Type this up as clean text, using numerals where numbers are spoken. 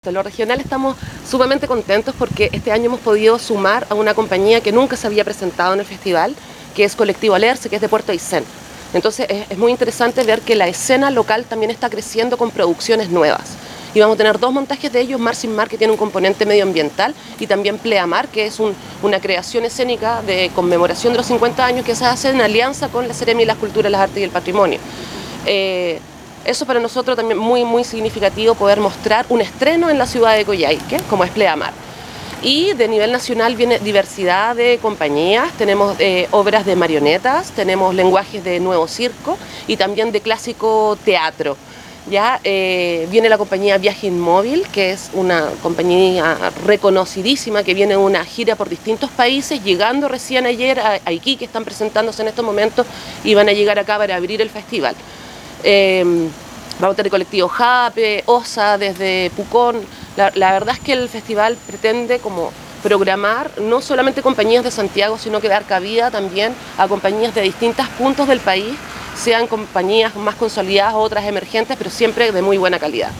En lo regional estamos sumamente contentos porque este año hemos podido sumar a una compañía que nunca se había presentado en el festival, que es Colectivo Alerce, que es de Puerto Aysén. Entonces es muy interesante ver que la escena local también está creciendo con producciones nuevas. Y vamos a tener dos montajes de ellos, Mar sin Mar, que tiene un componente medioambiental, y también Pleamar, que es una creación escénica de conmemoración de los 50 años que se hace en alianza con la Seremi de las Culturas, las Artes y el Patrimonio. Eso para nosotros también muy significativo, poder mostrar un estreno en la ciudad de Coyhaique, como es Pleamar. Y de nivel nacional viene diversidad de compañías, tenemos obras de marionetas, tenemos lenguajes de nuevo circo y también de clásico teatro. Ya viene la compañía Viaje Inmóvil, que es una compañía reconocidísima que viene de una gira por distintos países, llegando recién ayer a Iquique, están presentándose en estos momentos y van a llegar acá para abrir el festival. Vamos a tener colectivo Jape, OSA desde Pucón. La verdad es que el festival pretende como programar no solamente compañías de Santiago, sino que dar cabida también a compañías de distintos puntos del país, sean compañías más consolidadas o otras emergentes, pero siempre de muy buena calidad.